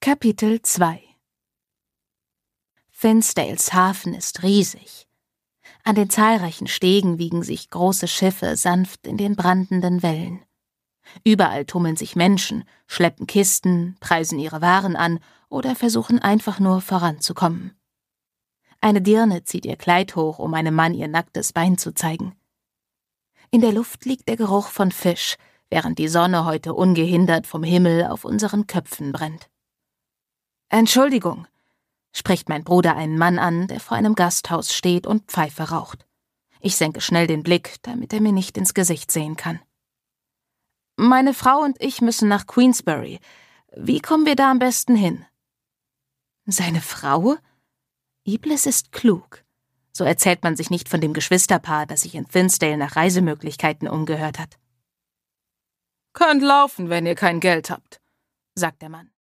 Kapitel 2 Finsdales Hafen ist riesig. An den zahlreichen Stegen wiegen sich große Schiffe sanft in den brandenden Wellen. Überall tummeln sich Menschen, schleppen Kisten, preisen ihre Waren an oder versuchen einfach nur voranzukommen. Eine Dirne zieht ihr Kleid hoch, um einem Mann ihr nacktes Bein zu zeigen. In der Luft liegt der Geruch von Fisch, während die Sonne heute ungehindert vom Himmel auf unseren Köpfen brennt. »Entschuldigung«, spricht mein Bruder einen Mann an, der vor einem Gasthaus steht und Pfeife raucht. Ich senke schnell den Blick, damit er mir nicht ins Gesicht sehen kann. »Meine Frau und ich müssen nach Queensbury. Wie kommen wir da am besten hin?« »Seine Frau?« Iblis ist klug. So erzählt man sich nicht von dem Geschwisterpaar, das sich in Finsdale nach Reisemöglichkeiten umgehört hat. »Könnt laufen, wenn ihr kein Geld habt«, sagt der Mann.